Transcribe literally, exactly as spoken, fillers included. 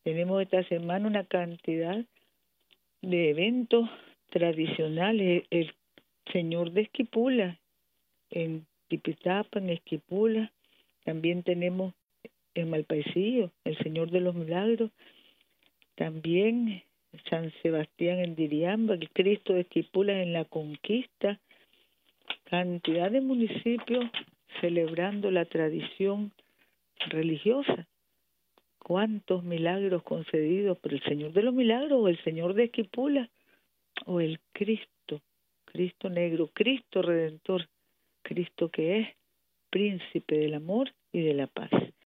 Tenemos esta semana una cantidad de eventos tradicionales. El Señor de Esquipula, en Tipitapa, en Esquipula. También tenemos en Malpaisillo, el Señor de los Milagros. También San Sebastián en Diriamba, el Cristo de Esquipula en La Conquista. Cantidad de municipios celebrando la tradición religiosa. ¿Cuántos milagros concedidos por el Señor de los Milagros o el Señor de Esquipula o el Cristo, Cristo negro, Cristo redentor, Cristo que es príncipe del amor y de la paz?